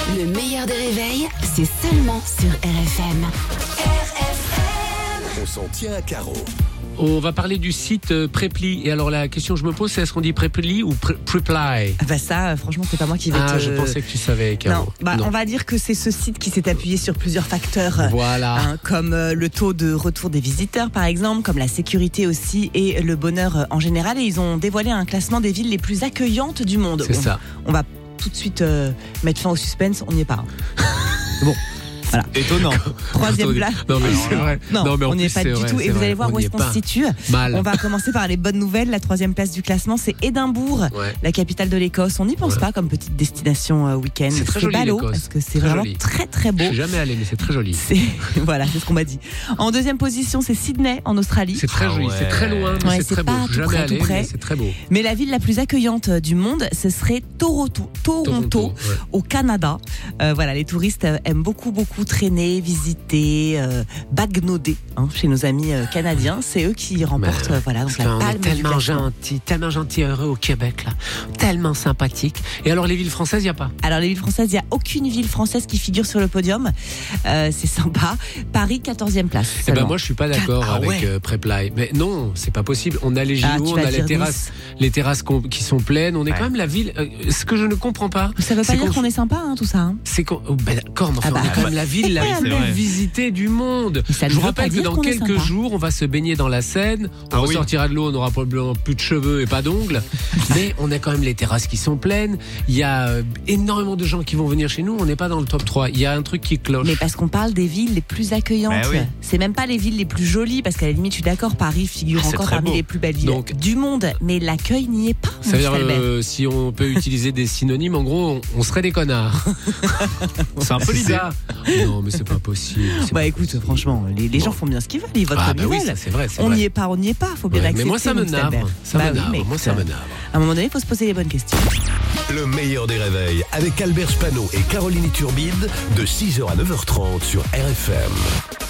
Le meilleur des réveils, c'est seulement sur RFM. On s'en tient à Caro. On va parler du site Preply. Et alors la question que je me pose, c'est est-ce qu'on dit Preply ou Preply? Bah ça, franchement, c'est pas moi qui vais te... Je pensais que tu savais, Caro. Non, on va dire que c'est ce site qui s'est appuyé sur plusieurs facteurs. Voilà. Comme le taux de retour des visiteurs, par exemple, comme la sécurité aussi et le bonheur en général. Et ils ont dévoilé un classement des villes les plus accueillantes du monde. C'est ça. On va tout de suite mettre fin au suspense. On n'y est pas. Bon. Voilà. Étonnant. Troisième place. Non mais c'est vrai. Non, mais en on n'y est plus, pas c'est du vrai, tout. c'est Et vous vrai. allez voir où est-ce qu'on se situe. Mal. On va commencer par les bonnes nouvelles. La troisième place du classement, c'est Édimbourg, la capitale de l'Écosse. On n'y pense pas comme petite destination week-end. C'est très joli, ballot, l'Écosse. parce que c'est Très vraiment joli. très très beau. Je suis jamais allé, mais c'est très joli. Voilà, c'est ce qu'on m'a dit. En deuxième position, c'est Sydney, en Australie. C'est très joli, c'est très loin, mais Ouais, c'est très beau. pas Je suis tout jamais près, tout allé, près. mais c'est très beau. Mais la ville la plus accueillante du monde, ce serait Toronto, au Canada. Voilà, les touristes aiment beaucoup traîner, visiter, bagnoder chez nos amis canadiens. C'est eux qui remportent donc la On palme est tellement du classement. gentil et heureux au Québec là, tellement sympathique. Et alors les villes françaises, il y a pas? Alors les villes françaises, il n'y a aucune ville française qui figure sur le podium. C'est sympa. Paris, 14e place. Eh ben seulement. moi je suis pas d'accord Ah avec ouais. Preply. Mais non, c'est pas possible. On a les JO, tu on vas a dire les terrasses qui sont pleines. On est quand même la ville. Ce que je ne comprends pas. Ça veut pas dire qu'on est sympa, tout ça. C'est qu'on. D'accord, mais enfin, Ah bah, on est quand même la ville la c'est plus vrai. visitée du monde. Mais ça ne Je vous veut rappelle pas que dire dans qu'on est quelques sympa. jours, on va se baigner dans la Seine. On ressortira de l'eau, on n'aura probablement plus de cheveux et pas d'ongles. Mais on a quand même les terrasses qui sont pleines. Il y a énormément de gens qui vont venir chez nous. On n'est pas dans le top 3. Il y a un truc qui cloche. Mais parce qu'on parle des villes les plus accueillantes. Bah oui. C'est même pas les villes les plus jolies, parce qu'à la limite, je suis d'accord, Paris figure c'est encore très parmi beau. les plus belles villes Donc, du monde. Mais l'accueil n'y est pas. Ça mon veut dire, Albert. si on peut utiliser des synonymes, en gros, on serait des connards. C'est un peu l'idée. Ça. Non, mais c'est pas possible. Bah écoute, franchement, les gens font bien ce qu'ils veulent. Ils votent Ah comme bah ils oui, veulent. ça, c'est vrai. On n'y est pas. Faut bien Ouais, accepter. mais moi, ça me mon navre. Albert. Ça Bah me oui, navre. mais Moi, écoute, ça me navre. À un moment donné, il faut se poser les bonnes questions. Le meilleur des réveils avec Albert Spano et Caroline Turbide de 6h à 9h30 sur RFM.